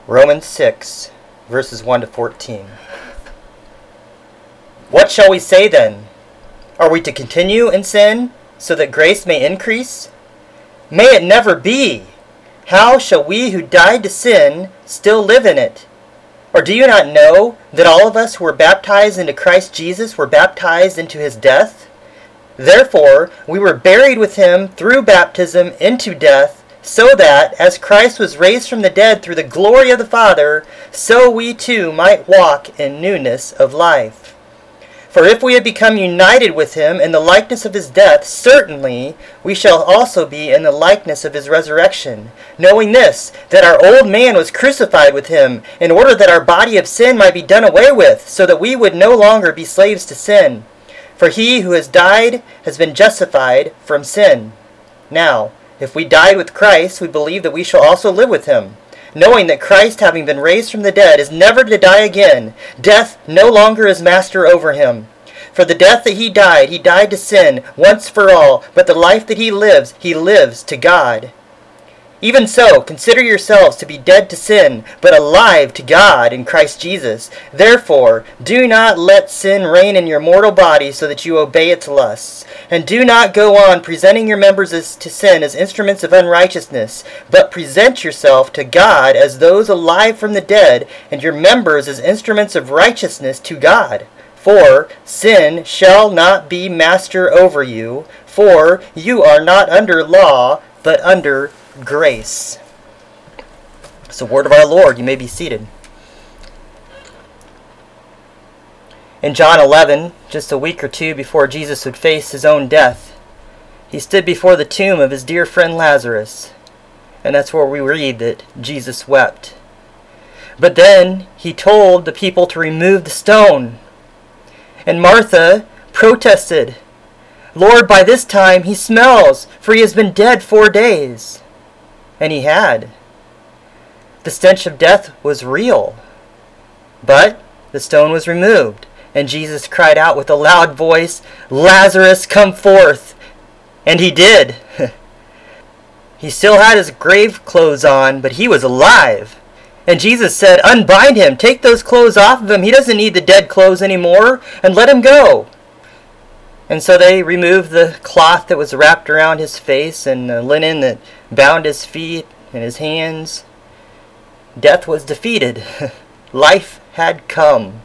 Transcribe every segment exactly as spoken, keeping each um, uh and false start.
Romans six, verses one to fourteen. What shall we say then? Are we to continue in sin, so that grace may increase? May it never be! How shall we who died to sin still live in it? Or do you not know that all of us who were baptized into Christ Jesus were baptized into his death? Therefore, we were buried with him through baptism into death, so that, as Christ was raised from the dead through the glory of the Father, so we too might walk in newness of life. For if we have become united with him in the likeness of his death, certainly we shall also be in the likeness of his resurrection, knowing this, that our old man was crucified with him, in order that our body of sin might be done away with, so that we would no longer be slaves to sin. For he who has died has been justified from sin. Now, if we died with Christ, we believe that we shall also live with him, knowing that Christ, having been raised from the dead, is never to die again. Death no longer is master over him. For the death that he died, he died to sin once for all, but the life that he lives, he lives to God. Even so, consider yourselves to be dead to sin, but alive to God in Christ Jesus. Therefore, do not let sin reign in your mortal body so that you obey its lusts. And do not go on presenting your members as, to sin as instruments of unrighteousness, but present yourself to God as those alive from the dead, and your members as instruments of righteousness to God. For sin shall not be master over you, for you are not under law, but under grace. It's the word of our Lord. You may be seated. In John eleven, just a week or two before Jesus would face his own death, he stood before the tomb of his dear friend Lazarus, and that's where we read that Jesus wept. But then he told the people to remove the stone, and Martha protested, "Lord, by this time he smells, for he has been dead four days." And he had. The stench of death was real. But the stone was removed, and Jesus cried out with a loud voice, "Lazarus, come forth!" And he did. He still had his grave clothes on, but he was alive. And Jesus said, "Unbind him, take those clothes off of him. He doesn't need the dead clothes anymore, and let him go." And so they removed the cloth that was wrapped around his face and the linen that bound his feet and his hands. Death was defeated. Life had come.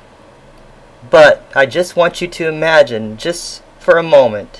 But I just want you to imagine, just for a moment,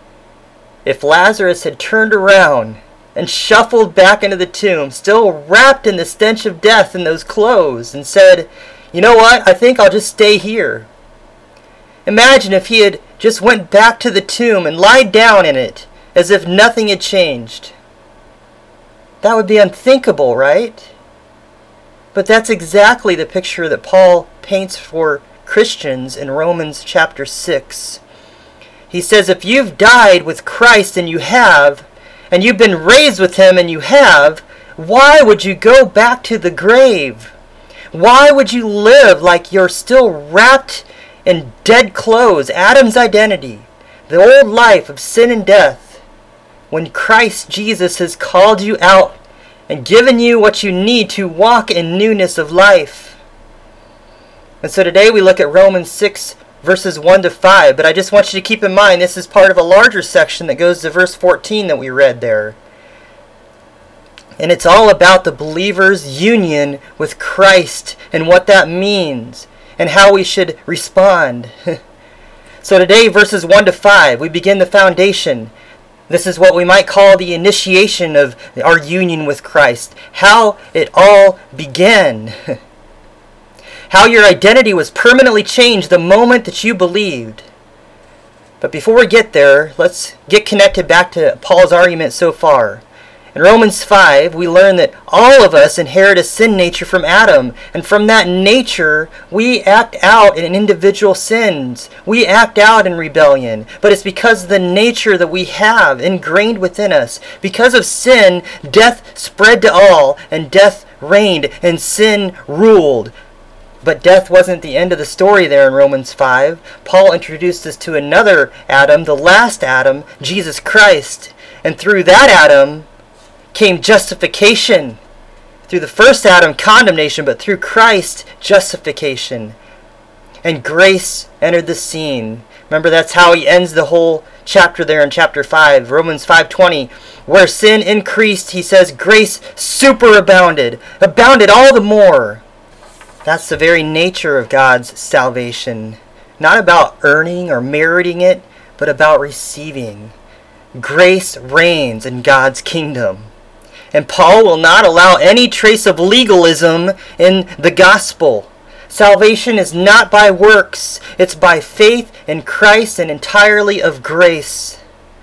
if Lazarus had turned around and shuffled back into the tomb, still wrapped in the stench of death in those clothes, and said, "You know what? I think I'll just stay here." Imagine if he had just went back to the tomb and lied down in it as if nothing had changed. That would be unthinkable, right? But that's exactly the picture that Paul paints for Christians in Romans chapter six. He says, if you've died with Christ, and you have, and you've been raised with him, and you have, why would you go back to the grave? Why would you live like you're still wrapped in dead clothes, Adam's identity, the old life of sin and death, when Christ Jesus has called you out and given you what you need to walk in newness of life? And so today we look at Romans six, verses one to five, but I just want you to keep in mind this is part of a larger section that goes to verse fourteen that we read there. And it's all about the believer's union with Christ and what that means, and how we should respond. So today, verses one to five, we begin the foundation. This is what we might call the initiation of our union with Christ. How it all began. How your identity was permanently changed the moment that you believed. But before we get there, let's get connected back to Paul's argument so far. In Romans five, we learn that all of us inherit a sin nature from Adam, and from that nature, we act out in individual sins. We act out in rebellion, but it's because of the nature that we have ingrained within us. Because of sin, death spread to all, and death reigned, and sin ruled. But death wasn't the end of the story there in Romans five. Paul introduced us to another Adam, the last Adam, Jesus Christ. And through that Adam came justification. Through the first Adam, condemnation, but through Christ, justification. And grace entered the scene. Remember, that's how he ends the whole chapter there in chapter five, Romans five twenty. Where sin increased, he says, grace superabounded, abounded all the more. That's the very nature of God's salvation. Not about earning or meriting it, but about receiving. Grace reigns in God's kingdom. And Paul will not allow any trace of legalism in the gospel. Salvation is not by works. It's by faith in Christ and entirely of grace.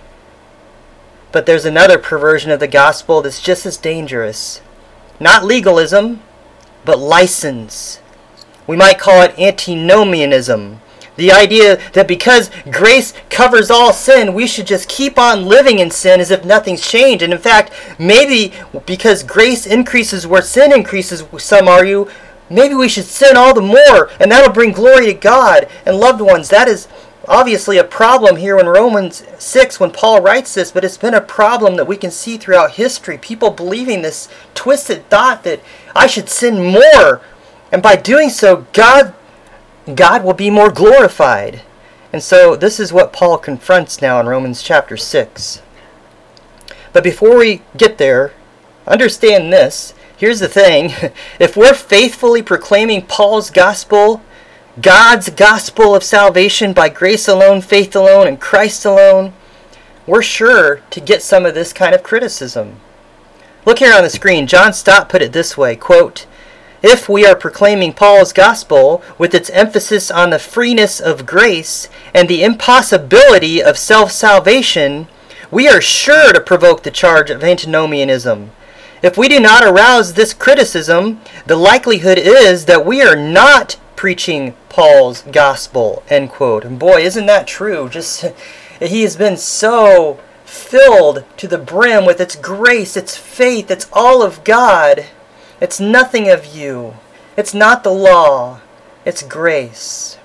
But there's another perversion of the gospel that's just as dangerous. Not legalism, but license. We might call it antinomianism. The idea that because grace covers all sin, we should just keep on living in sin as if nothing's changed. And in fact, maybe because grace increases where sin increases, some argue, maybe we should sin all the more, and that'll bring glory to God. And loved ones, that is obviously a problem here in Romans six when Paul writes this, but it's been a problem that we can see throughout history. People believing this twisted thought that I should sin more, and by doing so, God God will be more glorified. And so this is what Paul confronts now in Romans chapter six. But before we get there, understand this. Here's the thing. If we're faithfully proclaiming Paul's gospel, God's gospel of salvation by grace alone, faith alone, and Christ alone, we're sure to get some of this kind of criticism. Look here on the screen. John Stott put it this way, quote, if we are proclaiming Paul's gospel with its emphasis on the freeness of grace and the impossibility of self-salvation, we are sure to provoke the charge of antinomianism. If we do not arouse this criticism, the likelihood is that we are not preaching Paul's gospel, end quote. And boy, isn't that true? Just he has been so filled to the brim with its grace, its faith, it's all of God. It's nothing of you. It's not the law. It's grace.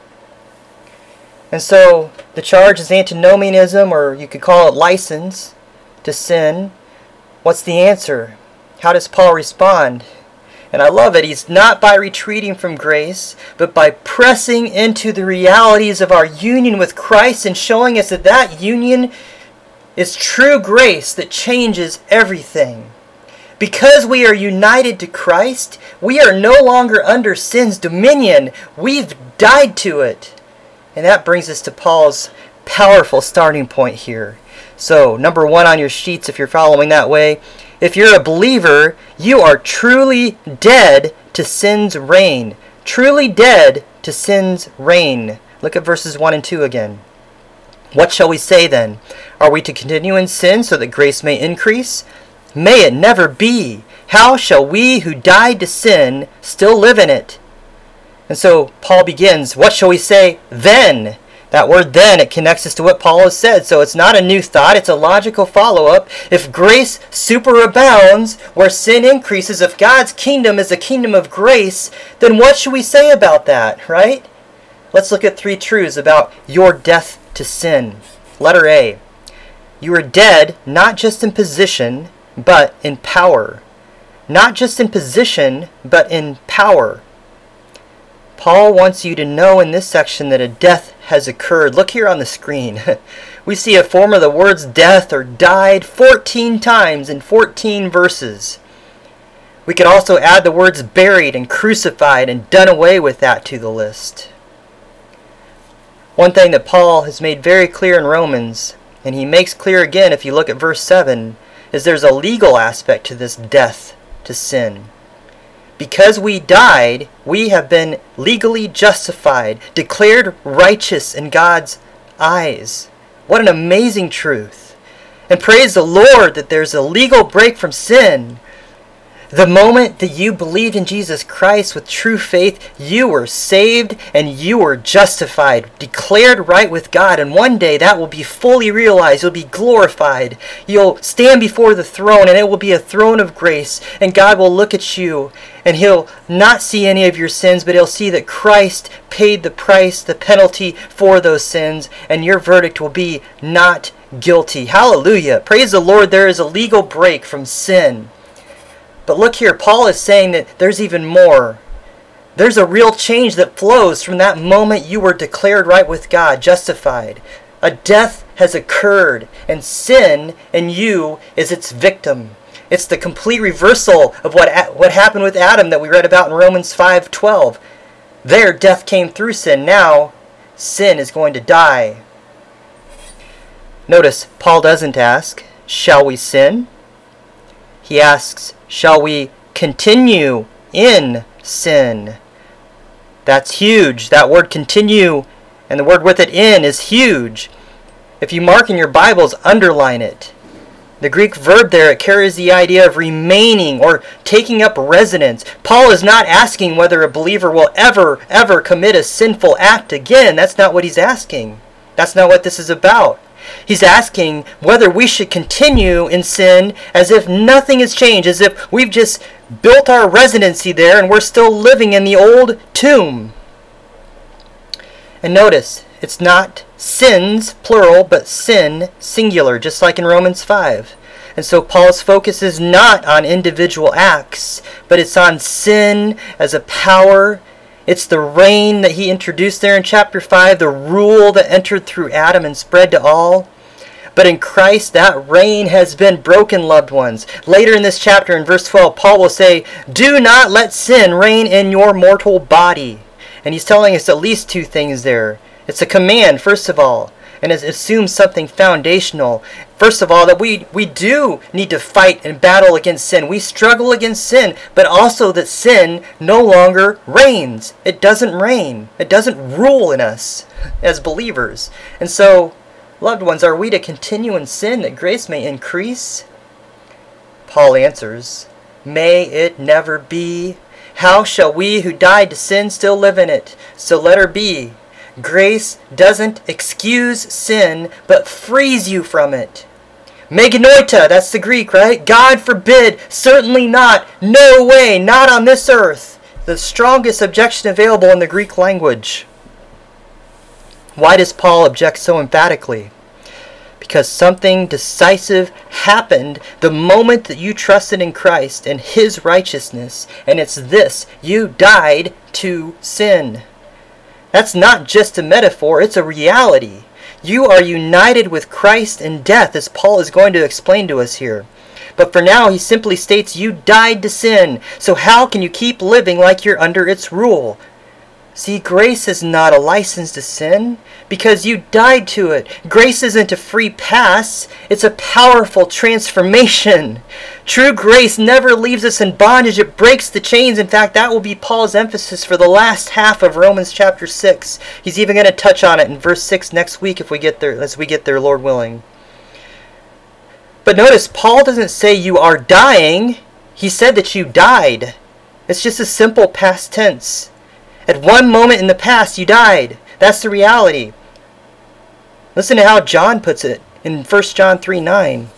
And so the charge is antinomianism, or you could call it license to sin. What's the answer? How does Paul respond? And I love it. He's not by retreating from grace, but by pressing into the realities of our union with Christ and showing us that that union is true grace that changes everything. Because we are united to Christ, we are no longer under sin's dominion. We've died to it. And that brings us to Paul's powerful starting point here. So, number one on your sheets, if you're following that way, if you're a believer, you are truly dead to sin's reign. Truly dead to sin's reign. Look at verses one and two again. What shall we say then? Are we to continue in sin so that grace may increase? May it never be. How shall we who died to sin still live in it? And so Paul begins, what shall we say then? That word then, it connects us to what Paul has said. So it's not a new thought, it's a logical follow-up. If grace superabounds where sin increases, if God's kingdom is a kingdom of grace, then what should we say about that, right? Let's look at three truths about your death to sin. Letter A. You are dead not just in position, but in power. Not just in position, but in power. Paul wants you to know in this section that a death has occurred. Look here on the screen. We see a form of the words death or died fourteen times in fourteen verses. We could also add the words buried and crucified and done away with that to the list. One thing that Paul has made very clear in Romans, and he makes clear again if you look at verse seven, is there's a legal aspect to this death to sin. Because we died, we have been legally justified, declared righteous in God's eyes. What an amazing truth. And praise the Lord that there's a legal break from sin. The moment that you believed in Jesus Christ with true faith, you were saved and you were justified, declared right with God. And one day that will be fully realized. You'll be glorified. You'll stand before the throne and it will be a throne of grace. And God will look at you and He'll not see any of your sins, but He'll see that Christ paid the price, the penalty for those sins. And your verdict will be not guilty. Hallelujah. Praise the Lord, there is a legal break from sin. But look here, Paul is saying that there's even more. There's a real change that flows from that moment you were declared right with God, justified. A death has occurred, and sin in you is its victim. It's the complete reversal of what, what happened with Adam that we read about in Romans five twelve. There, death came through sin. Now, sin is going to die. Notice, Paul doesn't ask, shall we sin? He asks, shall we continue in sin? That's huge. That word continue and the word with it in is huge. If you mark in your Bibles, underline it. The Greek verb there, it carries the idea of remaining or taking up residence. Paul is not asking whether a believer will ever, ever commit a sinful act again. That's not what he's asking. That's not what this is about. He's asking whether we should continue in sin as if nothing has changed, as if we've just built our residency there and we're still living in the old tomb. And notice, it's not sins, plural, but sin, singular, just like in Romans five. And so Paul's focus is not on individual acts, but it's on sin as a power. It's the reign that he introduced there in chapter five, the rule that entered through Adam and spread to all. But in Christ, that reign has been broken, loved ones. Later in this chapter, in verse twelve, Paul will say, do not let sin reign in your mortal body. And he's telling us at least two things there. It's a command, first of all, and it assumes something foundational. First of all, that we, we do need to fight and battle against sin. We struggle against sin, but also that sin no longer reigns. It doesn't reign. It doesn't rule in us as believers. And so, loved ones, are we to continue in sin that grace may increase? Paul answers, may it never be. How shall we who died to sin still live in it? So let her be. Grace doesn't excuse sin, but frees you from it. Meganoita, that's the Greek, right? God forbid, certainly not, no way, not on this earth. The strongest objection available in the Greek language. Why does Paul object so emphatically? Because something decisive happened the moment that you trusted in Christ and His righteousness, and it's this: you died to sin. That's not just a metaphor, it's a reality. You are united with Christ in death, as Paul is going to explain to us here. But for now, he simply states you died to sin. So how can you keep living like you're under its rule? See, grace is not a license to sin because you died to it. Grace isn't a free pass. It's a powerful transformation. True grace never leaves us in bondage. It breaks the chains. In fact, that will be Paul's emphasis for the last half of Romans chapter six. He's even going to touch on it in verse six next week if we get there, as we get there, Lord willing. But notice, Paul doesn't say you are dying. He said that you died. It's just a simple past tense. At one moment in the past, you died. That's the reality. Listen to how John puts it in First John three nine.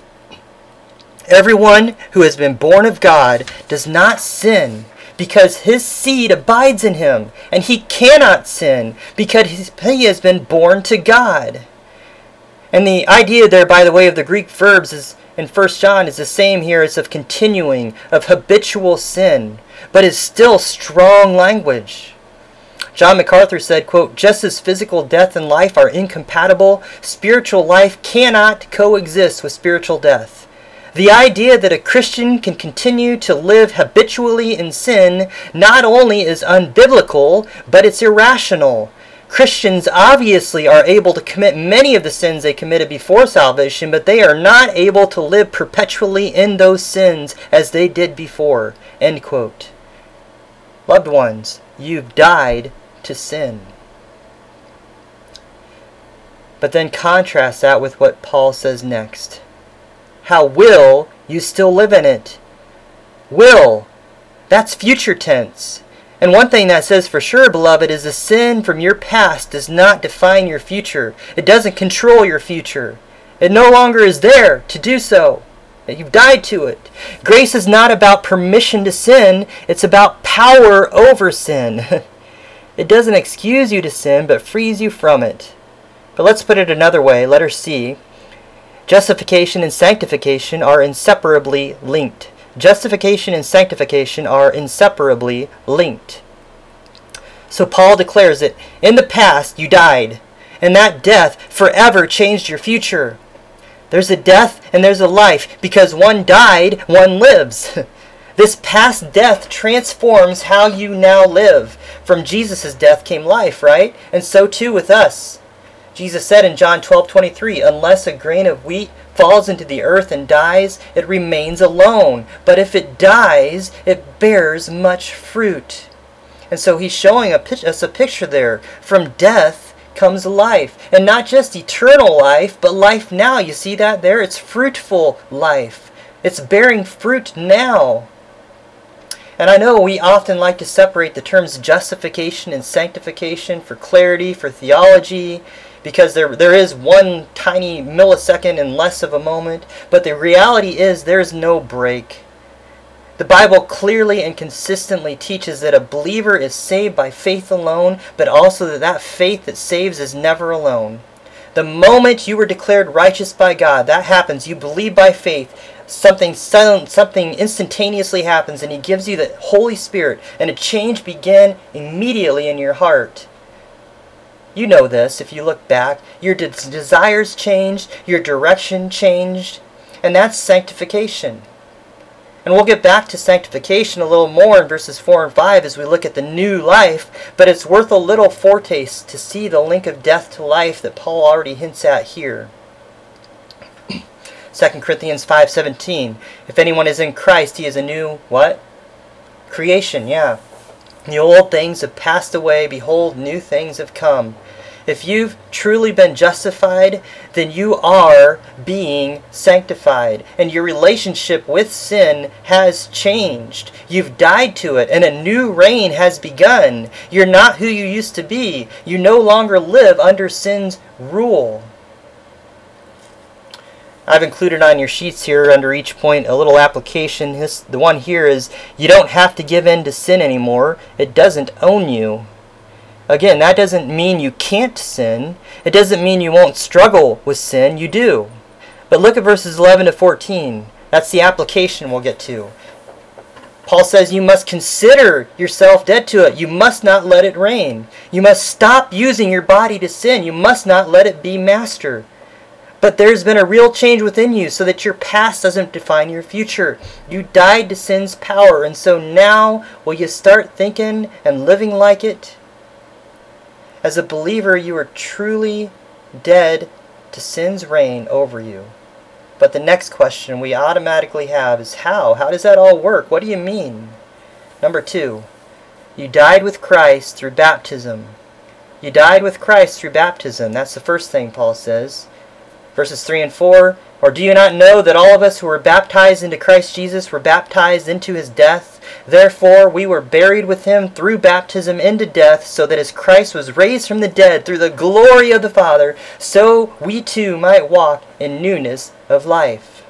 Everyone who has been born of God does not sin because his seed abides in him, and he cannot sin because he has been born to God. And the idea there, by the way, of the Greek verbs is in First John is the same here as of continuing, of habitual sin, but is still strong language. John MacArthur said, quote, just as physical death and life are incompatible, spiritual life cannot coexist with spiritual death. The idea that a Christian can continue to live habitually in sin not only is unbiblical, but it's irrational. Christians obviously are able to commit many of the sins they committed before salvation, but they are not able to live perpetually in those sins as they did before. End quote. Loved ones, you've died to sin. But then contrast that with what Paul says next. How will you still live in it? Will. That's future tense. And one thing that says for sure, beloved, is the sin from your past does not define your future. It doesn't control your future. It no longer is there to do so. You've died to it. Grace is not about permission to sin. It's about power over sin. It doesn't excuse you to sin, but frees you from it. But let's put it another way. Letter C. Justification and sanctification are inseparably linked. Justification and sanctification are inseparably linked. So Paul declares that in the past you died, and that death forever changed your future. There's a death and there's a life, because one died, one lives. This past death transforms how you now live. From Jesus' death came life, right? And so too with us. Jesus said in John twelve twenty-three, unless a grain of wheat falls into the earth and dies, it remains alone. But if it dies, it bears much fruit. And so he's showing us a picture there. From death comes life. And not just eternal life, but life now. You see that there? It's fruitful life. It's bearing fruit now. And I know we often like to separate the terms justification and sanctification for clarity, for theology, because there there is one tiny millisecond and less of a moment. But the reality is there is no break. The Bible clearly and consistently teaches that a believer is saved by faith alone, but also that that faith that saves is never alone. The moment you were declared righteous by God, that happens. You believe by faith. Something sudden, something instantaneously happens, and He gives you the Holy Spirit, and a change began immediately in your heart. You know this if you look back. Your de- desires changed, your direction changed, and that's sanctification. And we'll get back to sanctification a little more in verses four and five as we look at the new life, but it's worth a little foretaste to see the link of death to life that Paul already hints at here. Second Corinthians five seventeen, if anyone is in Christ, he is a new, what? Creation, yeah. The old things have passed away, behold, new things have come. If you've truly been justified, then you are being sanctified, and your relationship with sin has changed. You've died to it, and a new reign has begun. You're not who you used to be. You no longer live under sin's rule. I've included on your sheets here under each point a little application. This, the one here is, you don't have to give in to sin anymore. It doesn't own you. Again, that doesn't mean you can't sin. It doesn't mean you won't struggle with sin. You do. But look at verses eleven to fourteen. That's the application we'll get to. Paul says you must consider yourself dead to it. You must not let it reign. You must stop using your body to sin. You must not let it be master. But there's been a real change within you so that your past doesn't define your future. You died to sin's power, and so now will you start thinking and living like it? As a believer, you are truly dead to sin's reign over you. But the next question we automatically have is how? How does that all work? What do you mean? Number two, you died with Christ through baptism. You died with Christ through baptism. That's the first thing Paul says. Verses three and four, or do you not know that all of us who were baptized into Christ Jesus were baptized into His death? Therefore we were buried with Him through baptism into death, so that as Christ was raised from the dead through the glory of the Father, so we too might walk in newness of life.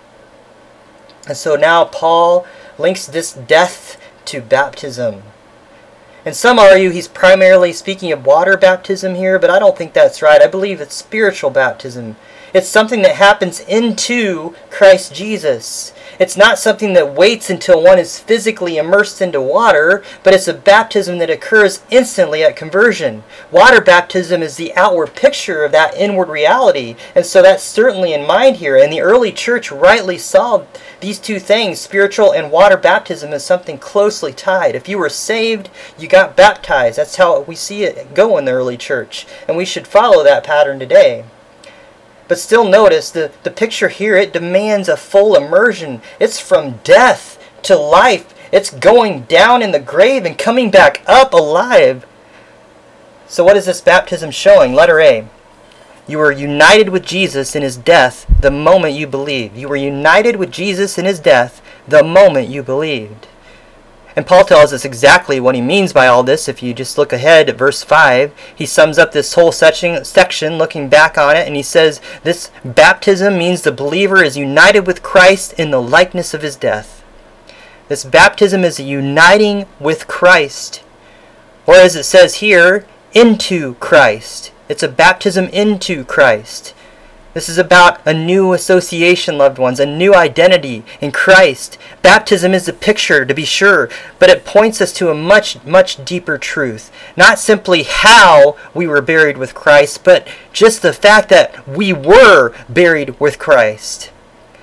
And so now Paul links this death to baptism. And some argue he's primarily speaking of water baptism here, but I don't think that's right. I believe it's spiritual baptism. It's something that happens into Christ Jesus. It's not something that waits until one is physically immersed into water, but it's a baptism that occurs instantly at conversion. Water baptism is the outward picture of that inward reality, and so that's certainly in mind here. And the early church rightly saw these two things, spiritual and water baptism, as something closely tied. If you were saved, you got baptized. That's how we see it go in the early church, and we should follow that pattern today. But still notice the, the picture here, it demands a full immersion. It's from death to life. It's going down in the grave and coming back up alive. So what is this baptism showing? Letter A. You were united with Jesus in His death the moment you believed. You were united with Jesus in His death the moment you believed. And Paul tells us exactly what he means by all this. If you just look ahead at verse five, he sums up this whole section, section looking back on it, and he says, this baptism means the believer is united with Christ in the likeness of His death. This baptism is a uniting with Christ. Or as it says here, into Christ. It's a baptism into Christ. This is about a new association, loved ones, a new identity in Christ. Baptism is a picture, to be sure, but it points us to a much, much deeper truth. Not simply how we were buried with Christ, but just the fact that we were buried with Christ.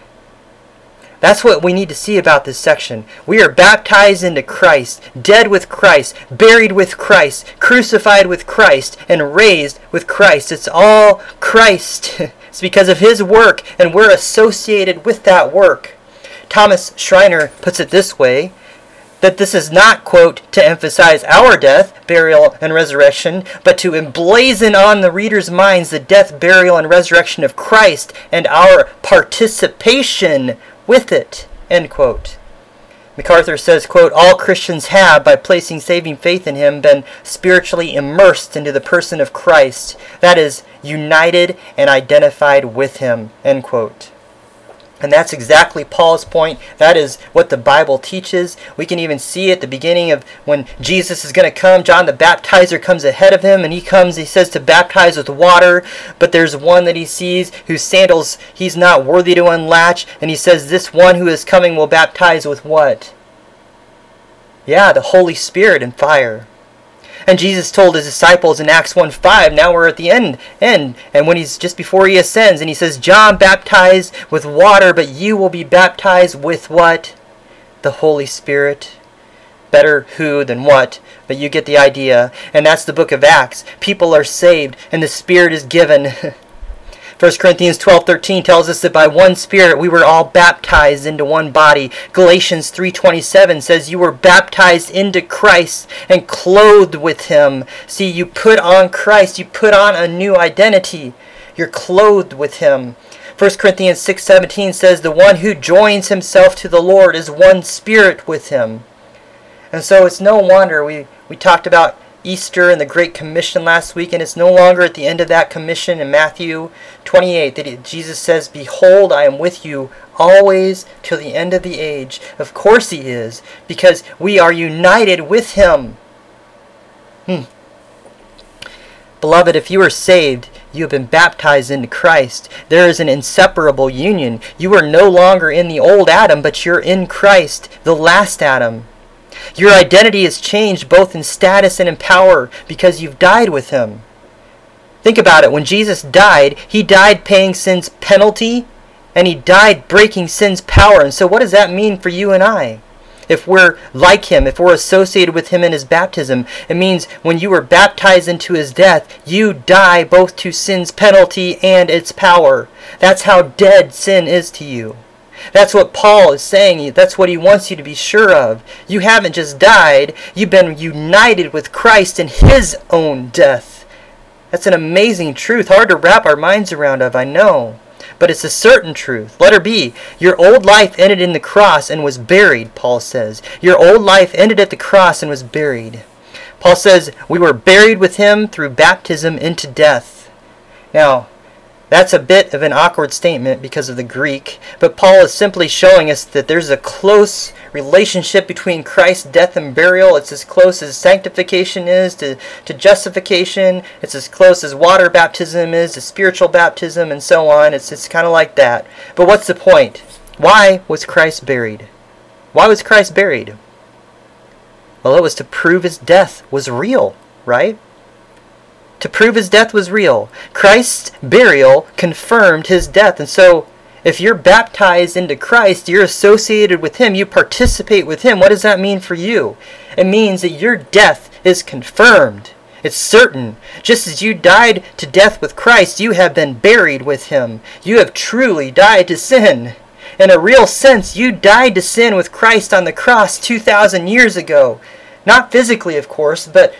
That's what we need to see about this section. We are baptized into Christ, dead with Christ, buried with Christ, crucified with Christ, and raised with Christ. It's all Christ. It's because of His work, and we're associated with that work. Thomas Schreiner puts it this way, that this is not, quote, to emphasize our death, burial, and resurrection, but to emblazon on the reader's minds the death, burial, and resurrection of Christ and our participation with it, end quote. MacArthur says, quote, all Christians have, by placing saving faith in Him, been spiritually immersed into the person of Christ, that is, united and identified with Him, end quote. And that's exactly Paul's point. That is what the Bible teaches. We can even see at the beginning of when Jesus is going to come. John the Baptizer comes ahead of him, and he comes, he says, to baptize with water. But there's one that he sees whose sandals he's not worthy to unlatch. And he says, this one who is coming will baptize with what? Yeah, the Holy Spirit and fire. And Jesus told His disciples in Acts one five, now we're at the end, end, and when He's just before He ascends, and He says, John baptized with water, but you will be baptized with what? The Holy Spirit. Better who than what, but you get the idea. And that's the book of Acts. People are saved, and the Spirit is given. First Corinthians twelve thirteen tells us that by one Spirit we were all baptized into one body. Galatians three twenty-seven says you were baptized into Christ and clothed with Him. See, you put on Christ. You put on a new identity. You're clothed with Him. First Corinthians six seventeen says the one who joins himself to the Lord is one spirit with Him. And so it's no wonder we, we talked about Easter and the Great Commission last week, and it's no longer at the end of that commission in Matthew twenty-eight that he, Jesus says, behold, I am with you always till the end of the age. Of course He is, because we are united with Him. Hmm. Beloved, if you are saved, you have been baptized into Christ. There is an inseparable union. You are no longer in the old Adam, but you're in Christ, the last Adam. Your identity is changed both in status and in power because you've died with Him. Think about it. When Jesus died, He died paying sin's penalty, and He died breaking sin's power. And so what does that mean for you and I? If we're like Him, if we're associated with Him in His baptism, it means when you were baptized into His death, you die both to sin's penalty and its power. That's how dead sin is to you. That's what Paul is saying. That's what he wants you to be sure of. You haven't just died. You've been united with Christ in His own death. That's an amazing truth. Hard to wrap our minds around of, I know. But it's a certain truth. Letter B. Your old life ended in the cross and was buried, Paul says. Your old life ended at the cross and was buried. Paul says, we were buried with Him through baptism into death. Now, that's a bit of an awkward statement because of the Greek, but Paul is simply showing us that there's a close relationship between Christ's death and burial. It's as close as sanctification is to, to justification. It's as close as water baptism is to spiritual baptism, and so on. It's, it's kind of like that. But what's the point? Why was Christ buried? Why was Christ buried? Well, it was to prove His death was real, right? To prove His death was real. Christ's burial confirmed His death. And so, if you're baptized into Christ, you're associated with Him, you participate with Him. What does that mean for you? It means that your death is confirmed. It's certain. Just as you died to death with Christ, you have been buried with Him. You have truly died to sin. In a real sense, you died to sin with Christ on the cross two thousand years ago. Not physically, of course, but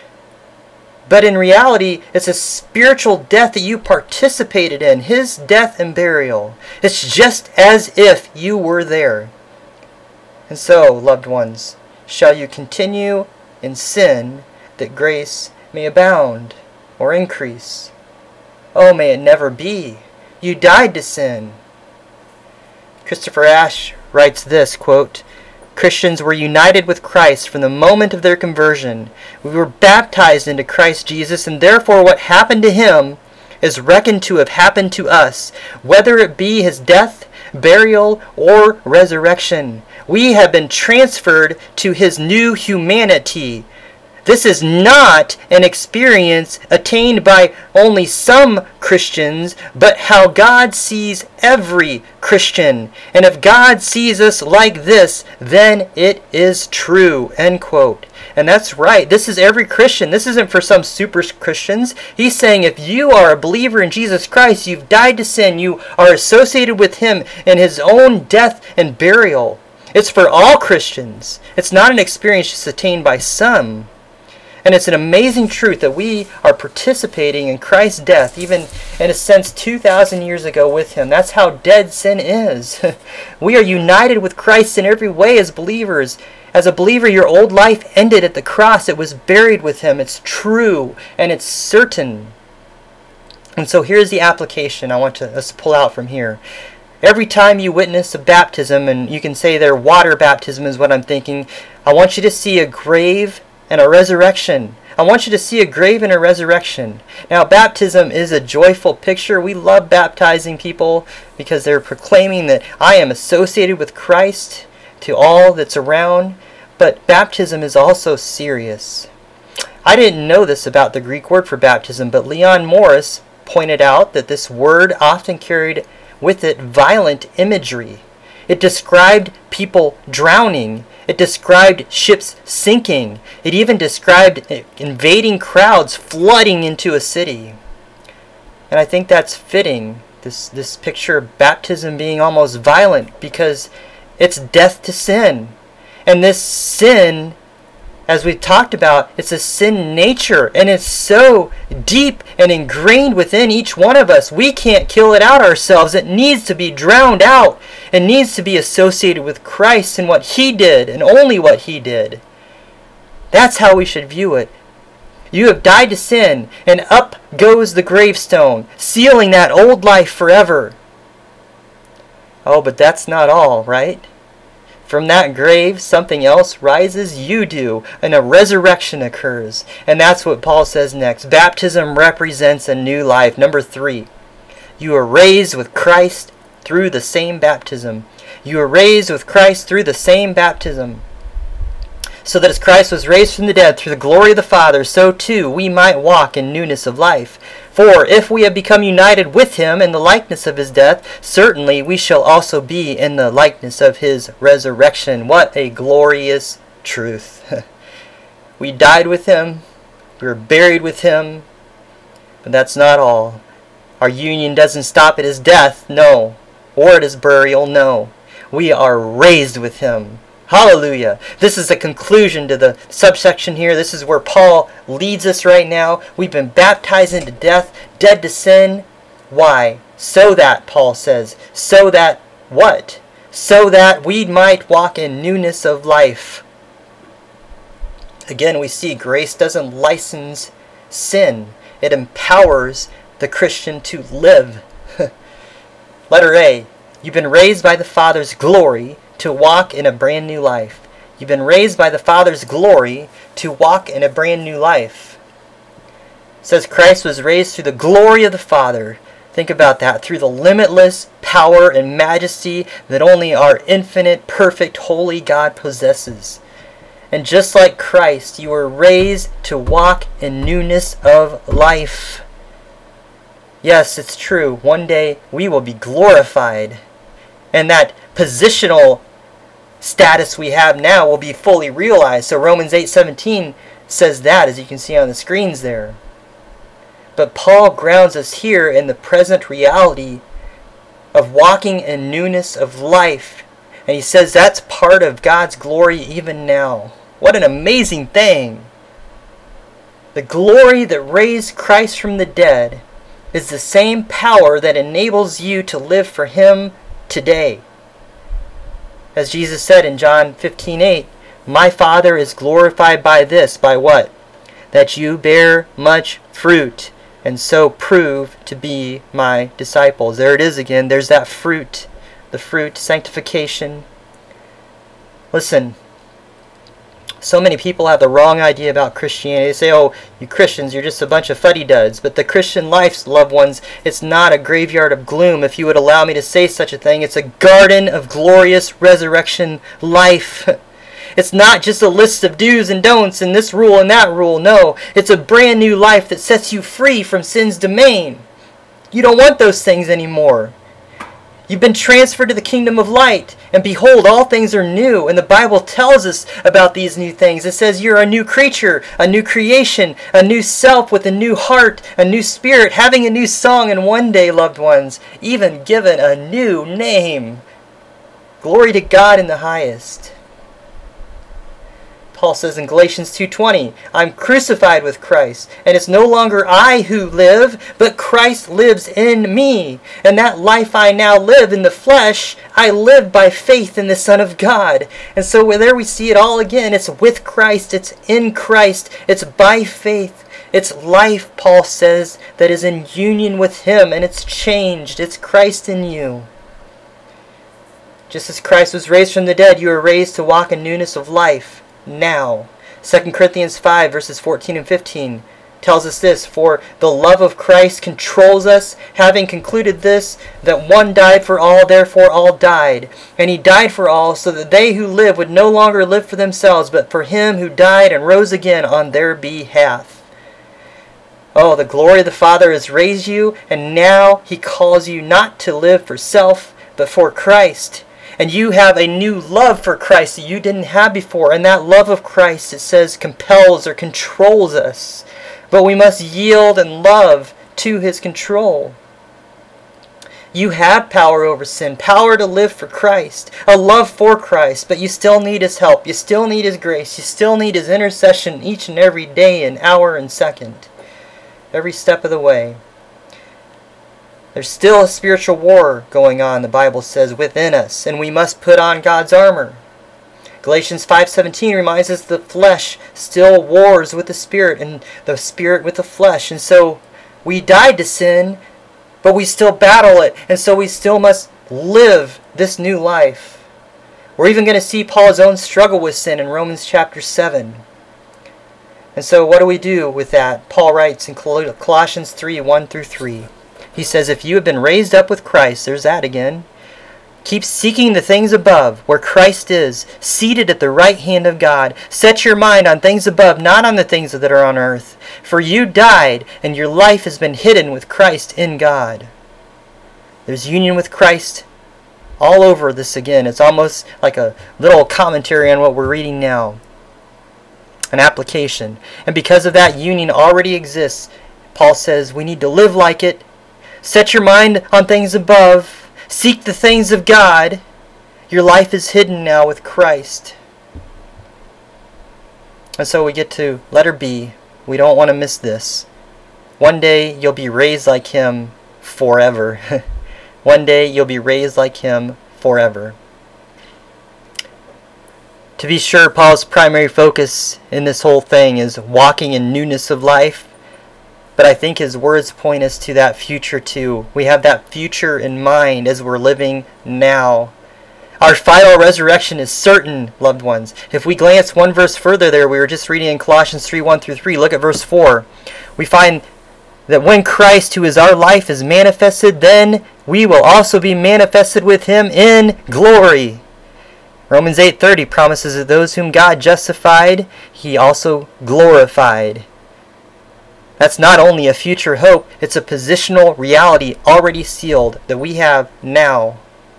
But in reality, it's a spiritual death that you participated in. His death and burial. It's just as if you were there. And so, loved ones, shall you continue in sin that grace may abound or increase? Oh, may it never be. You died to sin. Christopher Ash writes this, quote, Christians were united with Christ from the moment of their conversion. We were baptized into Christ Jesus, and therefore what happened to Him is reckoned to have happened to us, whether it be his death, burial, or resurrection. We have been transferred to his new humanity. This is not an experience attained by only some Christians, but how God sees every Christian. And if God sees us like this, then it is true. End quote. And that's right. This is every Christian. This isn't for some super Christians. He's saying if you are a believer in Jesus Christ, you've died to sin, you are associated with him in his own death and burial. It's for all Christians. It's not an experience just attained by some. And it's an amazing truth that we are participating in Christ's death, even in a sense two thousand years ago with him. That's how dead sin is. We are united with Christ in every way as believers. As a believer, your old life ended at the cross. It was buried with him. It's true and it's certain. And so here's the application I want to, us to pull out from here. Every time you witness a baptism, and you can say their water baptism is what I'm thinking, I want you to see a grave and a resurrection. I want you to see a grave and a resurrection. Now, baptism is a joyful picture. We love baptizing people because they're proclaiming that I am associated with Christ to all that's around. But baptism is also serious. I didn't know this about the Greek word for baptism, but Leon Morris pointed out that this word often carried with it violent imagery. It described people drowning. It described ships sinking. It even described invading crowds flooding into a city. And I think that's fitting, this, this picture of baptism being almost violent, because it's death to sin. And this sin, as we've talked about, it's a sin nature, and it's so deep and ingrained within each one of us. We can't kill it out ourselves. It needs to be drowned out. It needs to be associated with Christ and what he did, and only what he did. That's how we should view it. You have died to sin, and up goes the gravestone, sealing that old life forever. Oh, but that's not all, right? From that grave, something else rises, you do, and a resurrection occurs. And that's what Paul says next. Baptism represents a new life. Number three, you are raised with Christ through the same baptism. You are raised with Christ through the same baptism. So that as Christ was raised from the dead through the glory of the Father, so too we might walk in newness of life. For if we have become united with him in the likeness of his death, certainly we shall also be in the likeness of his resurrection. What a glorious truth. We died with him. We were buried with him. But that's not all. Our union doesn't stop at his death, no. Or at his burial, no. We are raised with him. Hallelujah. This is the conclusion to the subsection here. This is where Paul leads us right now. We've been baptized into death, dead to sin. Why? So that, Paul says, so that what? So that we might walk in newness of life. Again, we see grace doesn't license sin. It empowers the Christian to live. Letter A, you've been raised by the Father's glory to walk in a brand new life. You've been raised by the Father's glory to walk in a brand new life. It says Christ was raised through the glory of the Father. Think about that. Through the limitless power and majesty that only our infinite, perfect, holy God possesses. And just like Christ, you were raised to walk in newness of life. Yes, it's true. One day we will be glorified. And that positional status we have now will be fully realized. So Romans eight seventeen says that, as you can see on the screens there. But Paul grounds us here in the present reality of walking in newness of life. And he says that's part of God's glory even now. What an amazing thing. The glory that raised Christ from the dead is the same power that enables you to live for him today. As Jesus said in John fifteen eight, my Father is glorified by this, by what? That you bear much fruit, and so prove to be my disciples. There it is again. There's that fruit. The fruit, sanctification. Listen, So many people have the wrong idea about Christianity. They say, oh, you Christians, you're just a bunch of fuddy-duds. But the Christian life, loved ones, it's not a graveyard of gloom, if you would allow me to say such a thing. It's a garden of glorious resurrection life. It's not just a list of do's and don'ts and this rule and that rule. No, it's a brand new life that sets you free from sin's domain. You don't want those things anymore. You've been transferred to the kingdom of light, and behold, all things are new. And the Bible tells us about these new things. It says you're a new creature, a new creation, a new self with a new heart, a new spirit, having a new song, and one day, loved ones, even given a new name. Glory to God in the highest. Paul says in Galatians two twenty, I'm crucified with Christ, and it's no longer I who live, but Christ lives in me. And that life I now live in the flesh, I live by faith in the Son of God. And so there we see it all again. It's with Christ, it's in Christ, it's by faith. It's life, Paul says, that is in union with Him, and it's changed. It's Christ in you. Just as Christ was raised from the dead, you are raised to walk in newness of life. Now, Second Corinthians five verses fourteen and fifteen tells us this, for the love of Christ controls us, having concluded this, that one died for all, therefore all died. And He died for all, so that they who live would no longer live for themselves, but for Him who died and rose again on their behalf. Oh, the glory of the Father has raised you, and now He calls you not to live for self, but for Christ. And you have a new love for Christ that you didn't have before. And that love of Christ, it says, compels or controls us. But we must yield and love to His control. You have power over sin, power to live for Christ, a love for Christ, but you still need His help. You still need His grace. You still need His intercession each and every day and hour and second, every step of the way. There's still a spiritual war going on, the Bible says, within us, and we must put on God's armor. Galatians five seventeen reminds us the flesh still wars with the spirit, and the spirit with the flesh. And so we died to sin, but we still battle it, and so we still must live this new life. We're even going to see Paul's own struggle with sin in Romans chapter seven. And so what do we do with that? Paul writes in Colossians three one through three. He says, if you have been raised up with Christ, there's that again, keep seeking the things above, where Christ is, seated at the right hand of God. Set your mind on things above, not on the things that are on earth. For you died, and your life has been hidden with Christ in God. There's union with Christ all over this again. It's almost like a little commentary on what we're reading now. An application. And because of that union already exists, Paul says we need to live like it. Set your mind on things above. Seek the things of God. Your life is hidden now with Christ. And so we get to letter B. We don't want to miss this. One day you'll be raised like Him forever. One day you'll be raised like Him forever. To be sure, Paul's primary focus in this whole thing is walking in newness of life. But I think his words point us to that future too. We have that future in mind as we're living now. Our final resurrection is certain, loved ones. If we glance one verse further there, we were just reading in Colossians three one through three. Look at verse four. We find that when Christ, who is our life, is manifested, then we will also be manifested with Him in glory. Romans eight thirty promises that those whom God justified, He also glorified. That's not only a future hope, it's a positional reality already sealed that we have now.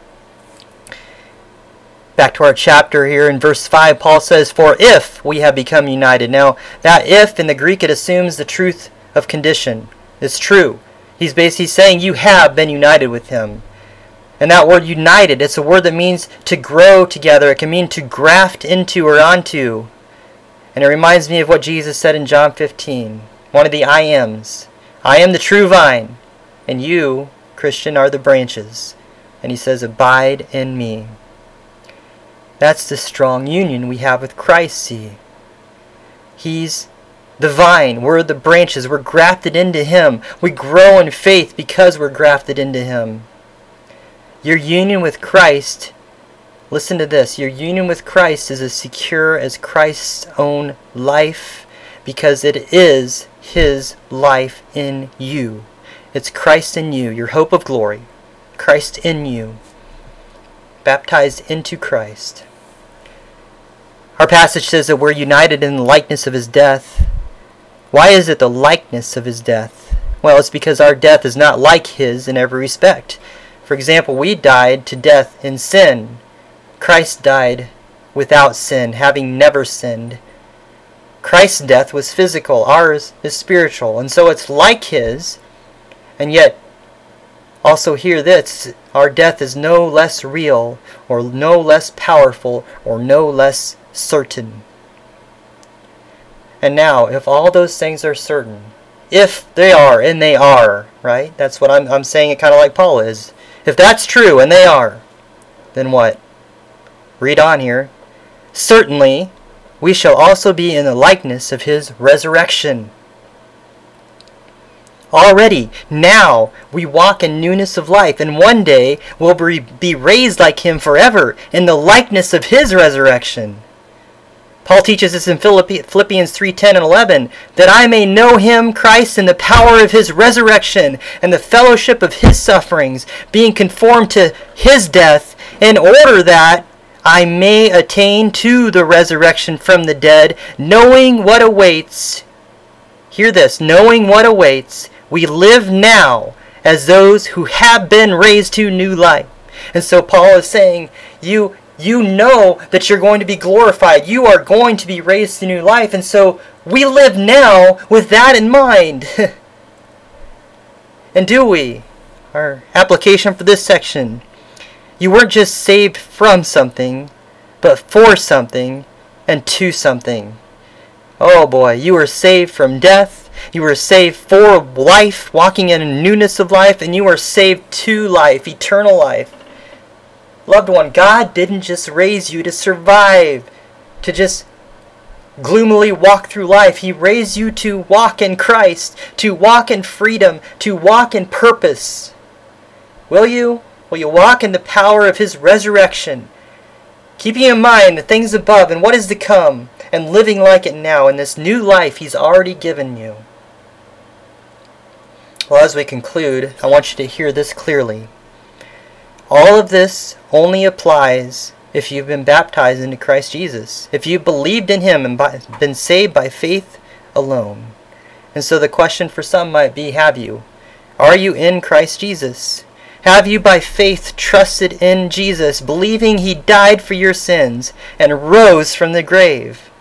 Back to our chapter here in verse five, Paul says, for if we have become united. Now, that if in the Greek, it assumes the truth of condition. It's true. He's basically saying you have been united with Him. And that word united, it's a word that means to grow together. It can mean to graft into or onto. And it reminds me of what Jesus said in John fifteen. One of the I ams. I am the true vine, and you, Christian, are the branches. And He says, abide in me. That's the strong union we have with Christ, see. He's the vine. We're the branches. We're grafted into Him. We grow in faith because we're grafted into Him. Your union with Christ Listen to this. Your union with Christ is as secure as Christ's own life because it is his life in you. It's Christ in you, your hope of glory. Christ in you. Baptized into Christ. Our passage says that we're united in the likeness of his death. Why is it the likeness of his death? Well, it's because our death is not like his in every respect. For example, we died to death in sin. Christ died without sin, having never sinned. Christ's death was physical. Ours is spiritual. And so it's like his. And yet, also hear this, our death is no less real, or no less powerful, or no less certain. And now, if all those things are certain, if they are, and they are, right? That's what I'm, I'm saying it kind of like Paul is. If that's true, and they are, then what? Read on here. Certainly, we shall also be in the likeness of his resurrection. Already, now, we walk in newness of life, and one day we'll be raised like him forever in the likeness of his resurrection. Paul teaches us in Philippians three ten and eleven, that I may know him, Christ, in the power of his resurrection, and the fellowship of his sufferings, being conformed to his death, in order that I may attain to the resurrection from the dead, knowing what awaits. Hear this, knowing what awaits, we live now as those who have been raised to new life. And so Paul is saying, you you know that you're going to be glorified. You are going to be raised to new life. And so we live now with that in mind. And do we? Our application for this section. You weren't just saved from something, but for something and to something. Oh boy, you were saved from death. You were saved for life, walking in a newness of life, and you are saved to life, eternal life. Loved one, God didn't just raise you to survive, to just gloomily walk through life. He raised you to walk in Christ, to walk in freedom, to walk in purpose. Will you? Will you walk in the power of his resurrection, keeping in mind the things above and what is to come, and living like it now in this new life he's already given you? Well, as we conclude, I want you to hear this clearly. All of this only applies if you've been baptized into Christ Jesus, if you've believed in him and by, been saved by faith alone. And so the question for some might be, have you? Are you in Christ Jesus? Have you by faith trusted in Jesus, believing he died for your sins and rose from the grave?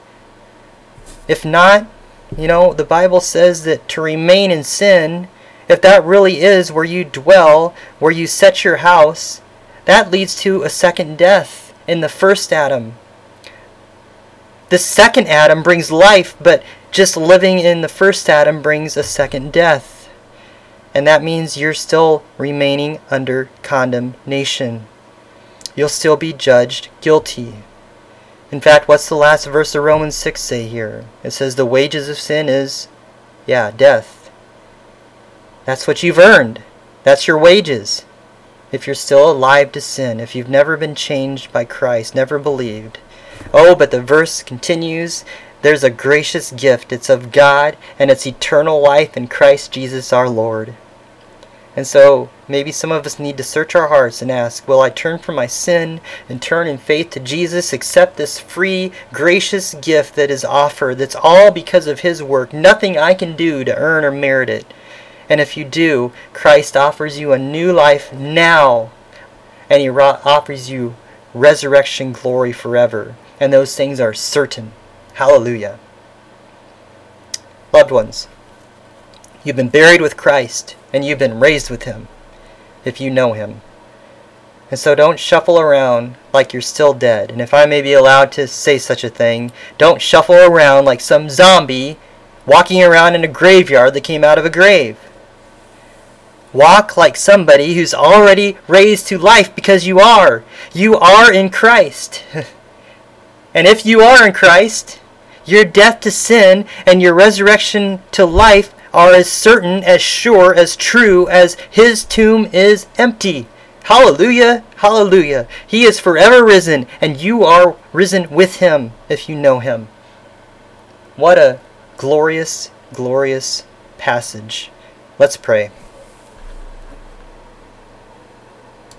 If not, you know, the Bible says that to remain in sin, if that really is where you dwell, where you set your house, that leads to a second death in the first Adam. The second Adam brings life, but just living in the first Adam brings a second death. And that means you're still remaining under condemnation. You'll still be judged guilty. In fact, what's the last verse of Romans six say here? It says the wages of sin is, yeah, death. That's what you've earned. That's your wages. If you're still alive to sin, if you've never been changed by Christ, never believed. Oh, but the verse continues. There's a gracious gift. It's of God, and it's eternal life in Christ Jesus our Lord. And so, maybe some of us need to search our hearts and ask, will I turn from my sin and turn in faith to Jesus, accept this free, gracious gift that is offered, that's all because of his work, nothing I can do to earn or merit it? And if you do, Christ offers you a new life now, and he ro- offers you resurrection glory forever. And those things are certain. Hallelujah. Loved ones, you've been buried with Christ, and you've been raised with him, if you know him. And so don't shuffle around like you're still dead. And if I may be allowed to say such a thing, don't shuffle around like some zombie walking around in a graveyard that came out of a grave. Walk like somebody who's already raised to life, because you are. You are in Christ. And if you are in Christ, your death to sin and your resurrection to life are as certain, as sure, as true as his tomb is empty. Hallelujah, hallelujah. He is forever risen, and you are risen with him if you know him. What a glorious, glorious passage. Let's pray.